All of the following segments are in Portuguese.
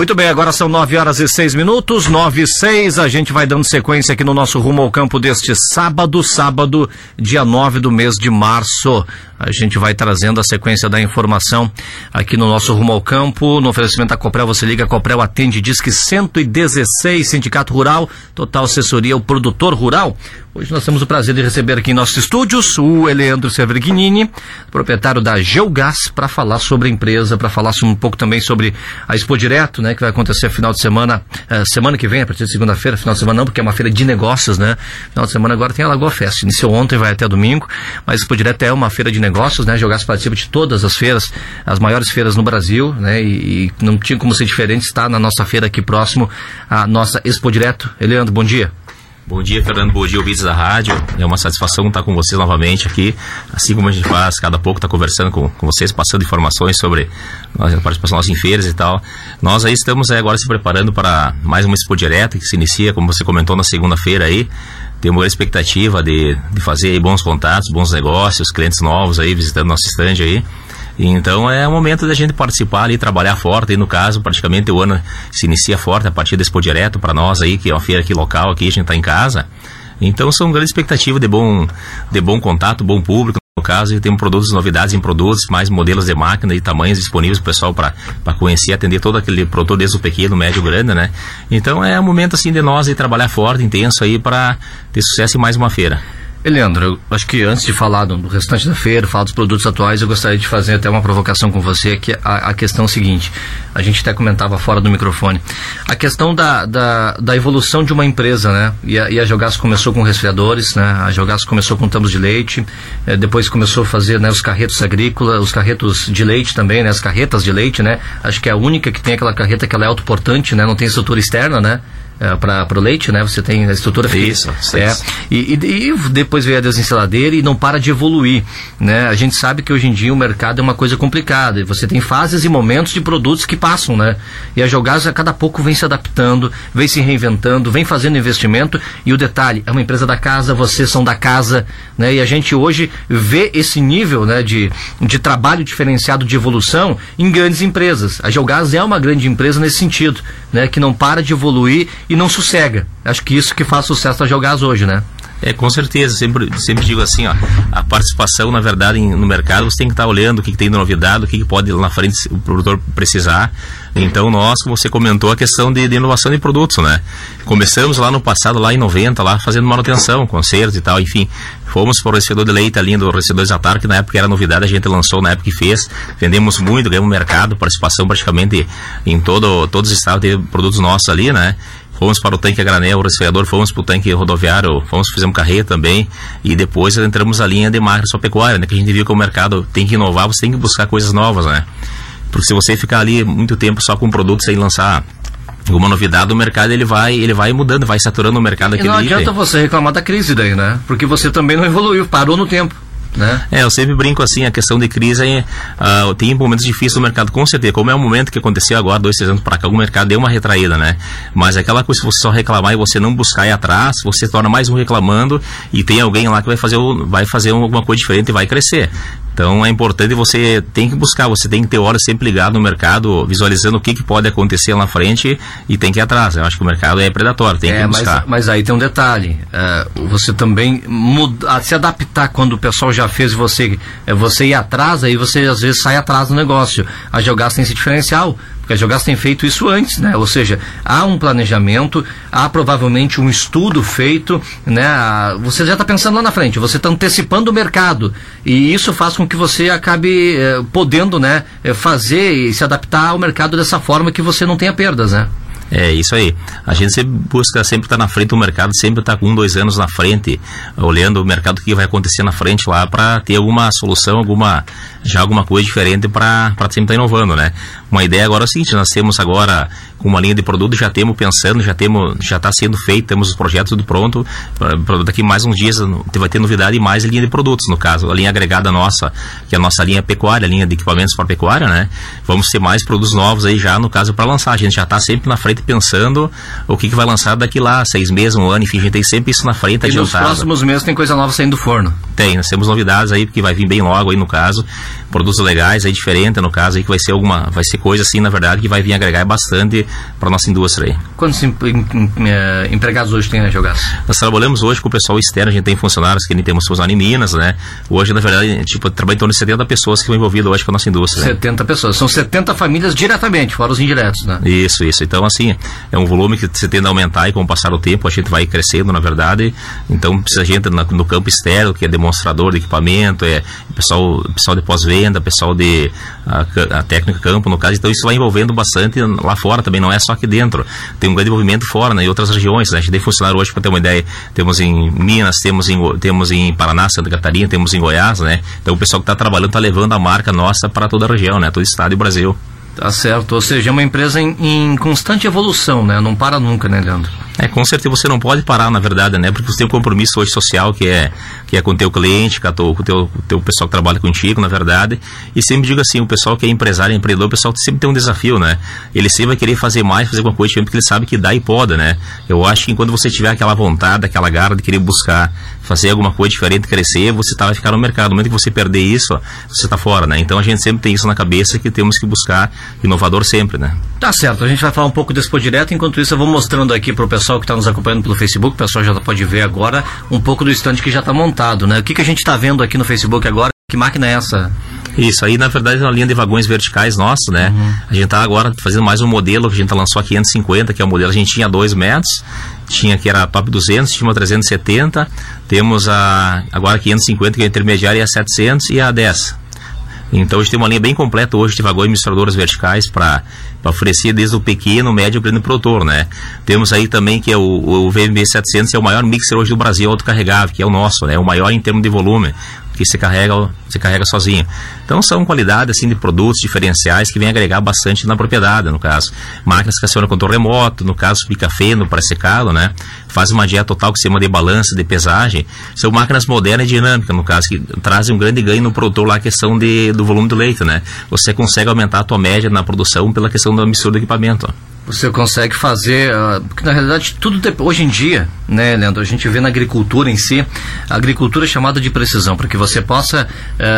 Muito bem, agora são 9h06, 9h06, a gente vai dando sequência aqui no nosso Rumo ao Campo deste sábado, dia 9 do mês de março. A gente vai trazendo a sequência da informação aqui no nosso Rumo ao Campo, no oferecimento da Coprel. Você liga, a Coprel atende, Disque 116, Sindicato Rural, Total Assessoria, o produtor rural. Hoje nós temos o prazer de receber aqui em nossos estúdios o Eleandro Severghinini, proprietário da Geogás, para falar sobre a empresa, para falar um pouco também sobre a Expo Direto, né, que vai acontecer final de semana, semana que vem, a partir de segunda-feira, final de semana não, porque é uma feira de negócios, né? Final de semana agora tem a Lagoa Fest, iniciou ontem, vai até domingo, mas a Expo Direto é uma feira de negócios, né? A Geogás participa de todas as feiras, as maiores feiras no Brasil, né? E não tinha como ser diferente, está na nossa feira aqui próximo, a nossa Expo Direto. Eleandro, bom dia. Bom dia, Fernando, bom dia, ouvintes da rádio. É uma satisfação estar com vocês novamente aqui, assim como a gente faz, cada pouco está conversando com vocês, passando informações sobre a participação nossa em feiras e tal. Nós aí estamos agora se preparando para mais uma Expo Direto, que se inicia, como você comentou, na segunda-feira aí. Temos a expectativa de fazer aí bons contatos, bons negócios, clientes novos aí visitando nosso stand aí. Então é o momento da gente participar ali, trabalhar forte, e no caso praticamente o ano se inicia forte a partir da Expo Direto para nós aí, que é uma feira aqui local, aqui a gente está em casa. Então são grandes expectativas de bom contato, bom público. No caso, e temos produtos, novidades em produtos, mais modelos de máquina e tamanhos disponíveis para o pessoal para conhecer, atender todo aquele produtor, desde o pequeno, médio, grande, né? Então é um momento assim de nós aí trabalhar forte, intenso aí para ter sucesso em mais uma feira. Leandro, eu acho que antes de falar do restante da feira, falar dos produtos atuais, eu gostaria de fazer até uma provocação com você, que a questão é a seguinte, a gente até comentava fora do microfone, a questão da evolução de uma empresa, né? E a Geogás começou com resfriadores, né? A Geogás começou com tambos de leite, depois começou a fazer, né, os carretos agrícolas, os carretos de leite também, né? As carretas de leite, né? Acho que é a única que tem aquela carreta que ela é autoportante, né? Não tem estrutura externa, né? Para o leite, né? Você tem a estrutura fixa. E depois veio a desenceladeira e não para de evoluir, né? A gente sabe que hoje em dia o mercado é uma coisa complicada, e você tem fases e momentos de produtos que passam, né? E a Geogás a cada pouco vem se adaptando, vem se reinventando, vem fazendo investimento, e o detalhe, é uma empresa da casa, vocês são da casa, né? E a gente hoje vê esse nível, né, de trabalho diferenciado, de evolução em grandes empresas. A Geogás é uma grande empresa nesse sentido, né? Que não para de evoluir e não sossega. Acho que isso que faz sucesso da Geogás hoje, né? Com certeza, sempre digo assim, ó, a participação, na verdade, no mercado, você tem que estar olhando o que tem de novidade, o que pode lá na frente o produtor precisar. Então nós, como você comentou, a questão de inovação de produtos, né? Começamos lá no passado, lá em 90, lá fazendo manutenção, consertos e tal, enfim. Fomos para o recebedor de leite ali, do recebedor Zatar, que na época era novidade, a gente lançou na época que fez, vendemos muito, ganhamos mercado, participação praticamente em todos os estados, teve produtos nossos ali, né? Fomos para o tanque a granel, o resfriador, fomos para o tanque rodoviário, fizemos carreta também, e depois entramos na linha de máquina só pecuária, né? Que a gente viu que o mercado tem que inovar, você tem que buscar coisas novas, né? Porque se você ficar ali muito tempo só com produtos sem lançar alguma novidade, o mercado ele vai mudando, vai saturando o mercado. E não adianta você reclamar da crise daí, né? Porque você também não evoluiu, parou no tempo, né? Eu sempre brinco assim, a questão de crise tem momentos difíceis no mercado, com certeza, como é o momento que aconteceu agora, 2, 3 anos para cá, o mercado deu uma retraída, né? Mas aquela coisa, se você só reclamar e você não buscar ir atrás, você torna mais um reclamando, e tem alguém lá que vai fazer alguma coisa diferente e vai crescer. Então é importante, você tem que buscar, você tem que ter olhos sempre ligado no mercado, visualizando o que pode acontecer lá na frente, e tem que ir atrás. Eu acho que o mercado é predatório, tem que buscar. Mas aí tem um detalhe, você também se adaptar quando o pessoal já fez, você ir atrás, aí você às vezes sai atrás do negócio. A Geogás tem esse diferencial, porque a Geogás tem feito isso antes, né? Ou seja, há um planejamento, há provavelmente um estudo feito, né? Você já está pensando lá na frente, você está antecipando o mercado, e isso faz com que você acabe podendo, né, fazer e se adaptar ao mercado dessa forma que você não tenha perdas, né? É isso aí, a gente sempre busca sempre estar na frente do mercado, sempre estar com 1, 2 anos na frente, olhando o mercado, o que vai acontecer na frente lá, para ter alguma solução, alguma coisa diferente para sempre estar inovando, né? Uma ideia agora é o seguinte, nós temos agora com uma linha de produto, já estamos pensando, já está sendo feito, temos os projetos tudo pronto, daqui mais uns dias vai ter novidade e mais linha de produtos, no caso, a linha agregada nossa, que é a nossa linha pecuária, a linha de equipamentos para pecuária, né? Vamos ter mais produtos novos aí já, no caso, para lançar, a gente já está sempre na frente pensando o que vai lançar daqui lá, 6 meses, 1 ano, enfim, a gente tem sempre isso na frente adiantado. E nos próximos meses tem coisa nova saindo do forno? Tem, nós temos novidades aí, porque vai vir bem logo aí no caso, produtos legais aí, diferente no caso aí, que vai ser coisa assim, na verdade, que vai vir agregar bastante para nossa indústria aí. Quantos empregados hoje tem na Geogás? Nós trabalhamos hoje com o pessoal externo, a gente tem funcionários que nem temos funcionários em Minas, né? Hoje, na verdade, trabalha em torno de 70 pessoas que estão envolvidas hoje com a nossa indústria. 70 pessoas, são 70 famílias diretamente, fora os indiretos, né? Isso. Então, assim, é um volume que você tende a aumentar e com o passar do tempo a gente vai crescendo, na verdade. Então, precisa gente no campo externo, que é demonstrador de equipamento, pessoal de pós-venda, pessoal de a técnica campo, no caso. Então, isso vai envolvendo bastante lá fora também, não é só aqui dentro. Tem um grande envolvimento fora, né, em outras regiões, né? A gente tem funcionário hoje, para ter uma ideia, temos em Minas, temos em Paraná, Santa Catarina, temos em Goiás, né? Então, o pessoal que está trabalhando está levando a marca nossa para toda a região, né? Todo o estado e o Brasil. Tá certo, ou seja, é uma empresa em constante evolução, né? Não para nunca, né, Leandro? Com certeza você não pode parar, na verdade, né? Porque você tem um compromisso hoje social que é com o teu cliente, com o teu pessoal que trabalha contigo, na verdade. E sempre digo assim, o pessoal que é empresário, empreendedor, o pessoal sempre tem um desafio, né? Ele sempre vai querer fazer mais, fazer alguma coisa diferente, porque ele sabe que dá e pode, né? Eu acho que enquanto você tiver aquela vontade, aquela garra de querer buscar fazer alguma coisa diferente, crescer, você vai ficar no mercado. No momento que você perder isso, você está fora, né? Então a gente sempre tem isso na cabeça, que temos que buscar inovador sempre, né? Tá certo, a gente vai falar um pouco desse Expo Direto, enquanto isso eu vou mostrando aqui para o pessoal que está nos acompanhando pelo Facebook, o pessoal já pode ver agora um pouco do stand que já está montado, né? O que a gente está vendo aqui no Facebook agora? Que máquina é essa? Isso, aí na verdade é uma linha de vagões verticais nossa, né? A gente está agora fazendo mais um modelo que a gente lançou a 550, que é o modelo, a gente tinha 2 metros, que era a top 200, tinha uma 370, temos agora a 550, que é a intermediária, e a 700 e a 10. Então a gente tem uma linha bem completa hoje de vagões misturadoras verticais para oferecer desde o pequeno, médio e grande produtor, né? Temos aí também que é o VMB 700, que é o maior mixer hoje do Brasil autocarregável, que é o nosso, né? O maior em termos de volume, que se carrega sozinho. Então são qualidades assim de produtos diferenciais que vêm agregar bastante na propriedade, no caso. Máquinas que acionam controle remoto, no caso pica-feno para secá-lo, né? Faz uma dieta total que se chama de balança, de pesagem. São máquinas modernas e dinâmicas, no caso, que trazem um grande ganho no produtor lá, a questão do volume do leite, né? Você consegue aumentar a tua média na produção pela questão da mistura do equipamento. Você consegue fazer, porque na realidade tudo hoje em dia, né, Leandro, a gente vê na agricultura em si, a agricultura é chamada de precisão, para que você possa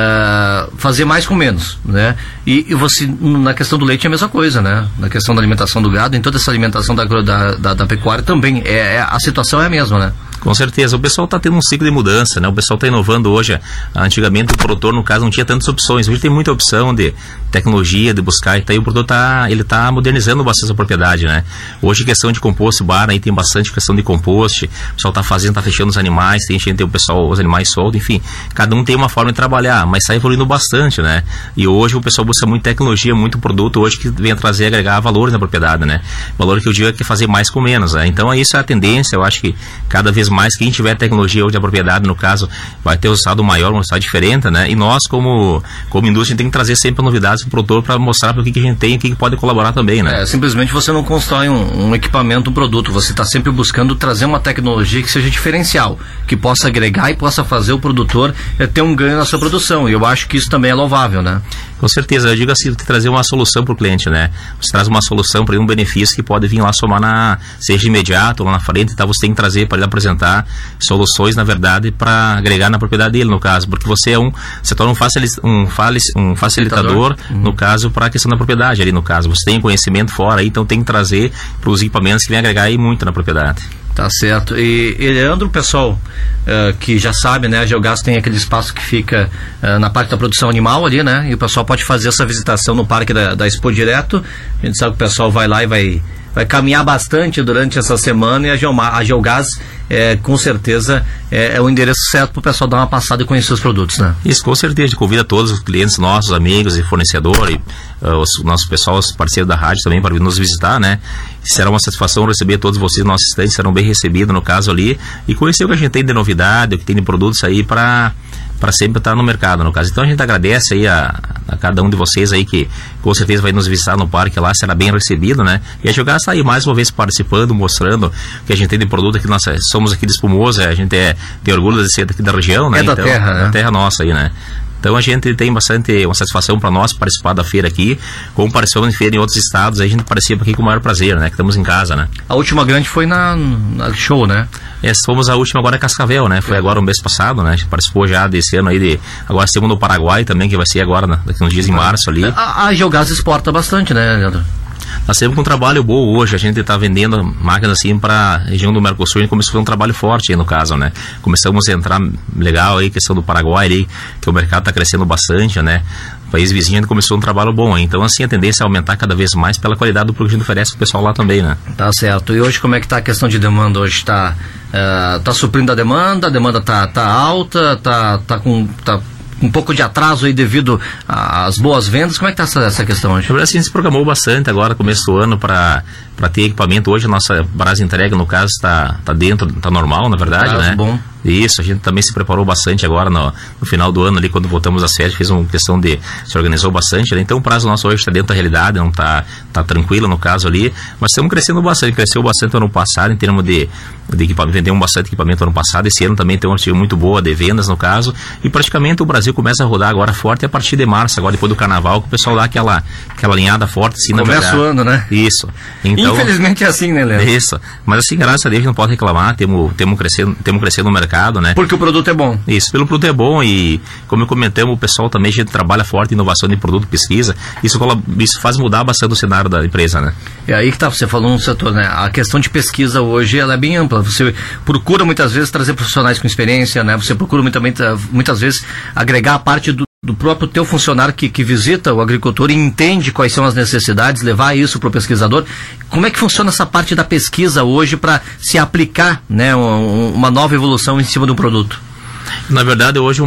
fazer mais com menos, né? E você, na questão do leite é a mesma coisa, né? Na questão da alimentação do gado, em toda essa alimentação da pecuária também, a situação é a mesma, né? Com certeza, o pessoal está tendo um ciclo de mudança, né? O pessoal está inovando hoje. Antigamente o produtor, no caso, não tinha tantas opções. Hoje tem muita opção de tecnologia, de buscar, e o produtor está modernizando bastante a propriedade, né? Hoje questão de composto, bar, aí tem bastante questão de composto. O pessoal está fechando os animais, tem o pessoal, os animais soltos, enfim, cada um tem uma forma de trabalhar, mas está evoluindo bastante, né? E hoje o pessoal busca muita tecnologia, muito produto hoje que vem trazer, agregar valores na propriedade, né? Valor que eu digo é que fazer mais com menos, né? Então isso é a tendência. Eu acho que cada vez mais quem tiver tecnologia hoje, a propriedade, no caso, vai ter um resultado maior, um resultado diferente, né? E nós, como indústria, tem que trazer sempre novidades para o produtor para mostrar para o que a gente tem e o que pode colaborar também, né? Simplesmente você não constrói um equipamento, um produto, você está sempre buscando trazer uma tecnologia que seja diferencial, que possa agregar e possa fazer o produtor ter um ganho na sua produção, e eu acho que isso também é louvável, né? Com certeza, eu digo assim, trazer uma solução para o cliente, né? Você traz uma solução para ele, um benefício que pode vir lá somar seja imediato, lá na frente, então você tem que trazer para ele apresentar soluções, na verdade, para agregar na propriedade dele, no caso, porque você torna um facilitador, no caso, para a questão da propriedade ali, no caso. Você tem conhecimento fora aí, então tem que trazer para os equipamentos que vem agregar aí muito na propriedade. Tá certo. E Leandro, pessoal que já sabe, né, a Geogás tem aquele espaço que fica na parte da produção animal ali, né, e o pessoal pode fazer essa visitação no parque da Expo Direto. A gente sabe que o pessoal vai lá e vai caminhar bastante durante essa semana, e a Geogás com certeza é o endereço certo para o pessoal dar uma passada e conhecer os produtos, né? Isso, com certeza. Convida todos os clientes nossos, amigos e fornecedores, os nossos pessoal, os parceiros da rádio também, para vir nos visitar, né? Será uma satisfação receber todos vocês no nosso estande, serão bem recebidos no caso ali, e conhecer o que a gente tem de novidade, o que tem de produtos aí para sempre estar no mercado, no caso. Então a gente agradece aí a cada um de vocês aí que com certeza vai nos visitar no parque lá, será bem recebido, né? E a Geogás está aí mais uma vez participando, mostrando o que a gente tem de produto aqui. Nós somos aqui de Espumoso, a gente tem orgulho de ser daqui da região, né? Da terra, né? Da terra nossa aí, né? Então a gente tem bastante uma satisfação para nós participar da feira aqui, como participamos de feira em outros estados, aí a gente participa aqui com o maior prazer, né? Que estamos em casa, né? A última grande foi na Show, né? Fomos a última agora Cascavel, né? Foi agora o mês passado, né? A gente participou já desse ano aí agora temos no Paraguai também, que vai ser agora, daqui uns dias em março ali. A Geogás exporta bastante, né, Leandro? Nós temos um trabalho bom hoje, a gente está vendendo máquinas assim para a região do Mercosul, a gente começou a fazer um trabalho forte aí no caso, né? Começamos a entrar legal aí, questão do Paraguai aí, que o mercado está crescendo bastante, né? O país vizinho a gente começou um trabalho bom aí. Então assim, a tendência é aumentar cada vez mais pela qualidade do produto que a gente oferece pro pessoal lá também, né? Tá certo. E hoje como é que tá a questão de demanda? Hoje tá suprindo a demanda tá alta, tá com um pouco de atraso aí devido às boas vendas. Como é que está essa questão hoje? Na verdade, a gente se programou bastante agora, começo do ano, para ter equipamento. Hoje a nossa prazo de entrega, no caso, está dentro, está normal, na verdade, né? Bom. Isso, a gente também se preparou bastante agora no final do ano, ali quando voltamos às férias, fez uma questão de, se organizou bastante, né? Então o prazo nosso hoje está dentro da realidade, não está tranquilo no caso ali, mas estamos crescendo bastante, cresceu bastante ano passado em termos de equipamento, vendemos bastante equipamento ano passado, esse ano também tem uma estimativa muito boa de vendas no caso, e praticamente o Brasil começa a rodar agora forte a partir de março, agora depois do carnaval, que o pessoal dá aquela alinhada forte assim, na verdade. Começa o ano, né? Isso. Então, infelizmente é assim, né, Leandro? Isso. Mas assim, graças a Deus, a gente não pode reclamar, temos crescendo no mercado, né? Porque o produto é bom. Isso, pelo produto é bom e, como eu comentamos, o pessoal também, a gente trabalha forte em inovação de produto, pesquisa, isso faz mudar bastante o cenário da empresa, né? É aí que tá, você falou no setor, né? A questão de pesquisa hoje, ela é bem ampla. Você procura muitas vezes trazer profissionais com experiência, né? Você procura muitas vezes agregar a parte do próprio teu funcionário que visita o agricultor e entende quais são as necessidades, levar isso para o pesquisador. Como é que funciona essa parte da pesquisa hoje para se aplicar, né, uma nova evolução em cima de um produto? Na verdade, hoje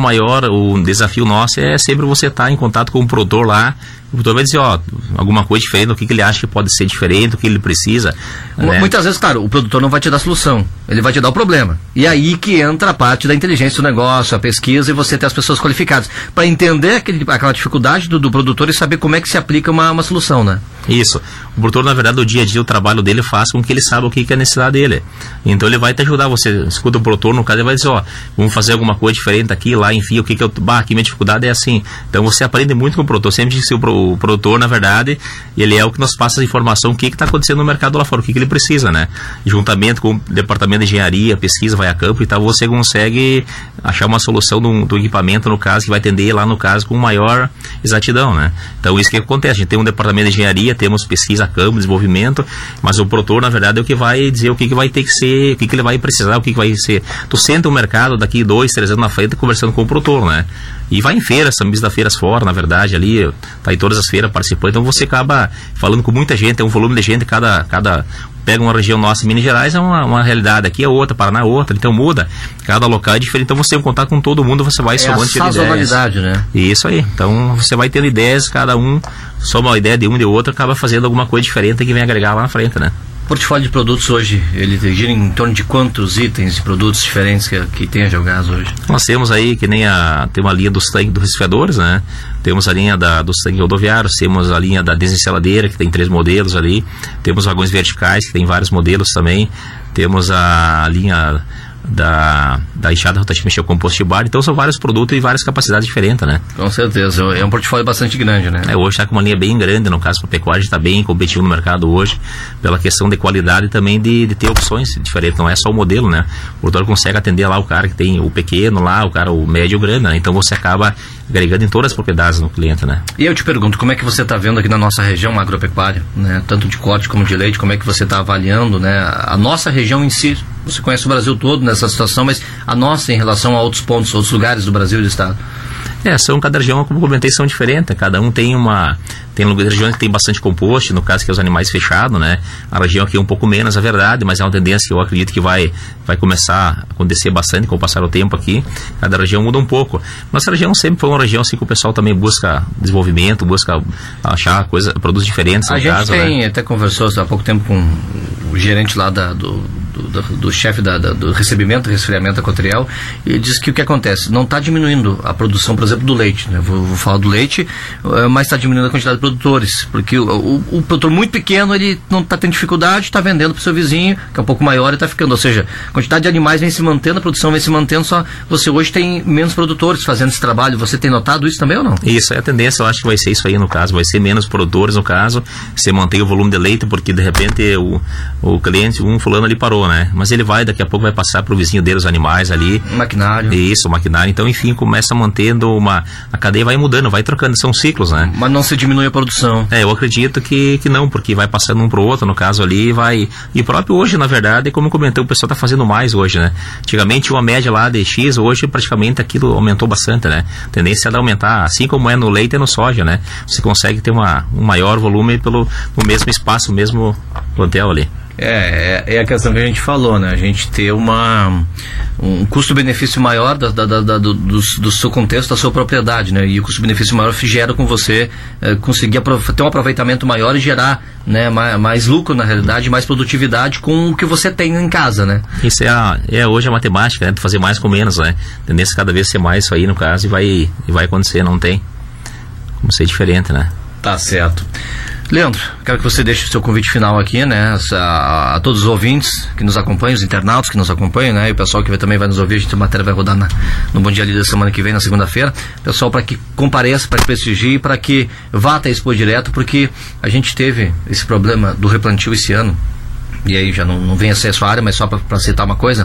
o desafio nosso é sempre você estar em contato com o produtor lá. O produtor vai dizer, alguma coisa diferente, o que ele acha que pode ser diferente, o que ele precisa. Né? Muitas vezes, claro, o produtor não vai te dar a solução, ele vai te dar o problema. E aí que entra a parte da inteligência do negócio, a pesquisa e você ter as pessoas qualificadas, para entender aquela dificuldade do produtor e saber como é que se aplica uma solução, né? Isso. O produtor, na verdade, o dia a dia, o trabalho dele faz com que ele saiba o que é a necessidade dele. Então ele vai te ajudar, você escuta o produtor, no caso, ele vai dizer, vamos fazer alguma coisa diferente aqui, lá, enfim, aqui minha dificuldade é assim. Então você aprende muito com o produtor, sempre disse o produtor, na verdade, ele é o que nos passa a informação, o que está acontecendo no mercado lá fora, o que ele precisa, né? Juntamente com o departamento de engenharia, pesquisa, vai a campo e tal, você consegue achar uma solução do equipamento, no caso, que vai atender lá, no caso, com maior exatidão, né? Então isso que acontece, a gente tem um departamento de engenharia, temos pesquisa a campo, desenvolvimento, mas o produtor, na verdade, é o que vai dizer o que vai ter que ser, o que ele vai precisar, o que vai ser. Tu senta o mercado daqui 2, 3 anos na frente conversando com o produtor, né? E vai em feiras, também da feiras fora, na verdade, ali, tá em todas as feiras participando, então você acaba falando com muita gente, é um volume de gente, cada pega uma região nossa em Minas Gerais, é uma realidade, aqui é outra, Paraná é outra, então muda, cada local é diferente, então você tem um contato com todo mundo, você vai somando ideias. É a sazonalidade, né? Isso aí, então você vai tendo ideias, cada um soma uma ideia de um e de outro, acaba fazendo alguma coisa diferente que vem agregar lá na frente, né? O portfólio de produtos hoje, ele gira em torno de quantos itens de produtos diferentes que tem a Geogás hoje? Nós temos aí, que nem tem uma linha dos tanques dos resfriadores, né? Temos a linha dos tanques rodoviários, temos a linha da desenceladeira, que tem 3 modelos ali, temos vagões verticais, que tem vários modelos também, temos a linha da enxada rotativa mexer composto de bar, então são vários produtos e várias capacidades diferentes, né? Com certeza, é um portfólio bastante grande, né? Hoje está com uma linha bem grande, no caso para a pecuária, está bem competitivo no mercado hoje, pela questão de qualidade e também de ter opções diferentes, não é só o modelo, né? O produtor consegue atender lá o cara que tem o pequeno lá, o médio e o grande, né? Então você acaba agregando em todas as propriedades no cliente, né? E eu te pergunto, como é que você está vendo aqui na nossa região agropecuária, né? Tanto de corte como de leite, como é que você está avaliando, né? A nossa região em si, você conhece o Brasil todo nessa situação, mas a nossa em relação a outros pontos, outros lugares do Brasil e do estado? Cada região, como eu comentei, são diferentes. Cada um tem regiões que tem bastante composto, no caso que é os animais fechados, né? A região aqui é um pouco menos, a verdade, mas é uma tendência que eu acredito que vai começar a acontecer bastante com o passar do tempo aqui. Cada região muda um pouco. Nossa região sempre foi uma região assim que o pessoal também busca desenvolvimento, busca achar produtos diferentes. A gente até conversou há pouco tempo com o gerente lá do chefe do recebimento, resfriamento equatorial, e ele disse que o que acontece, não está diminuindo a produção, por exemplo, do leite, né? Vou falar do leite, mas está diminuindo a quantidade de produtores, porque o produtor muito pequeno, ele não está tendo dificuldade, está vendendo para o seu vizinho, que é um pouco maior, e está ficando, ou seja, a quantidade de animais vem se mantendo, a produção vem se mantendo, só você hoje tem menos produtores fazendo esse trabalho. Você tem notado isso também ou não? Isso é a tendência, eu acho que vai ser isso aí no caso, vai ser menos produtores no caso, você mantém o volume de leite, porque de repente o cliente, fulano ali parou, falou, né? Mas ele daqui a pouco vai passar pro vizinho dele, os animais ali. Maquinário. Isso, o maquinário. Então, enfim, começa mantendo a cadeia vai mudando, vai trocando, são ciclos, né? Mas não se diminui a produção. Eu acredito que não, porque vai passando um pro outro, no caso ali, vai... E próprio hoje, na verdade, como eu comentei, o pessoal tá fazendo mais hoje, né? Antigamente, uma média lá de X, hoje praticamente aquilo aumentou bastante, né? A tendência é de aumentar, assim como é no leite e no soja, né? Você consegue ter um maior volume no mesmo espaço, o mesmo plantel ali. É a questão que a gente falou, né? A gente ter um custo-benefício maior do seu contexto, da sua propriedade, né? E o custo-benefício maior gera com você conseguir ter um aproveitamento maior e gerar, né, mais lucro, na realidade, mais produtividade com o que você tem em casa, né? Isso hoje a matemática, né? De fazer mais com menos, né? A tendência cada vez ser mais isso aí, no caso, e vai acontecer, não tem como ser diferente, né? Tá certo. Leandro, quero que você deixe o seu convite final aqui, né, a todos os ouvintes que nos acompanham, os internautas que nos acompanham, né, e o pessoal que também vai nos ouvir. A matéria vai rodar no Bom Dia Líder semana que vem, na segunda-feira. Pessoal, para que compareça, para que prestigie, para que vá até Expo Direto, porque a gente teve esse problema do replantio esse ano. E aí já não vem a ser a sua área, mas só para citar uma coisa.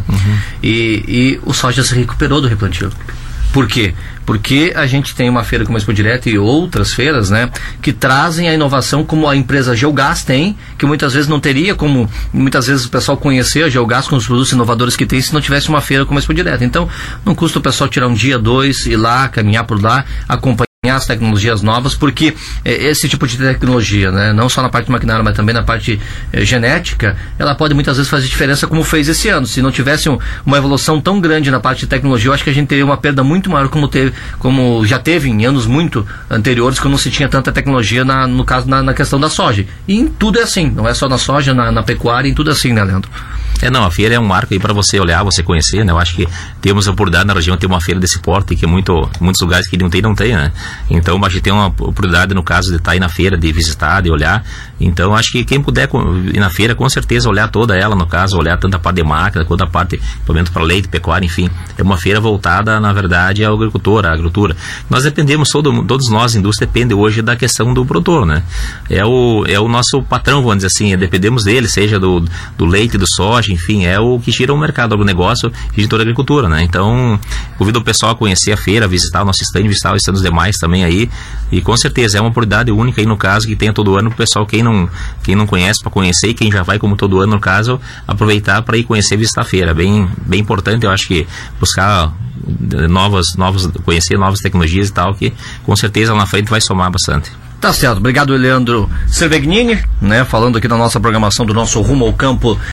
E o soja se recuperou do replantio. Por quê? Porque a gente tem uma feira como a Expo Direto e outras feiras, né, que trazem a inovação como a empresa Geogás tem, que muitas vezes não teria como, muitas vezes o pessoal conhecer a Geogás com os produtos inovadores que tem se não tivesse uma feira como a Expo Direto. Então, não custa o pessoal tirar um dia, dois, ir lá, caminhar por lá, acompanhar as tecnologias novas, porque esse tipo de tecnologia, né, não só na parte maquinária, mas também na parte genética, ela pode muitas vezes fazer diferença, como fez esse ano. Se não tivesse uma evolução tão grande na parte de tecnologia, eu acho que a gente teria uma perda muito maior, como já teve em anos muito anteriores, quando não se tinha tanta tecnologia, no caso, na questão da soja. E em tudo é assim, não é só na soja, na pecuária, em tudo é assim, né, Leandro? A feira é um marco aí para você olhar, você conhecer, né? Eu acho que temos a oportunidade na região de ter uma feira desse porte, que muitos lugares que não tem, né? Então, a gente tem uma oportunidade, no caso, de estar aí na feira, de visitar, de olhar. Então, acho que quem puder ir na feira, com certeza, olhar toda ela, no caso, olhar tanto a parte de máquina, quanto a parte de equipamento para leite, pecuária, enfim. É uma feira voltada, na verdade, à agricultura, à agricultura. Nós dependemos, todos nós, a indústria, depende hoje da questão do produtor, né? É o nosso patrão, vamos dizer assim, dependemos dele, seja do leite, do soja, enfim, é o que gira o mercado, o negócio de toda a agricultura, né? Então, convido o pessoal a conhecer a feira, visitar o nosso stand, visitar os stands demais também aí, e com certeza é uma oportunidade única aí, no caso, que tem todo ano, o pessoal, quem não conhece, para conhecer, e quem já vai, como todo ano, no caso, aproveitar para ir conhecer e visitar a feira. Bem importante, eu acho que buscar conhecer novas tecnologias e tal, que com certeza lá na frente vai somar bastante. Tá certo, obrigado, Leandro Cervegnini, né, falando aqui da nossa programação do nosso Rumo ao Campo